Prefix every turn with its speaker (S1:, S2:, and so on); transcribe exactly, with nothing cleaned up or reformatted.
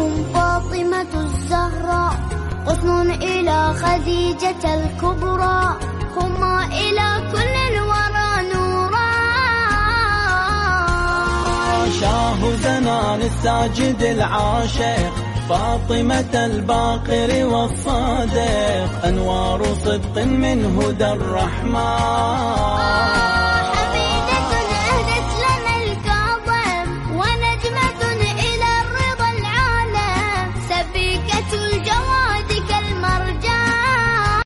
S1: هم فاطمة الزهراء، غصن إلى خديجة الكبرى، هما إلى كل الورى نورا.
S2: شاه زمان الساجد العاشق، فاطمة الباقر والصادق، أنوار صدق من هدى الرحمن.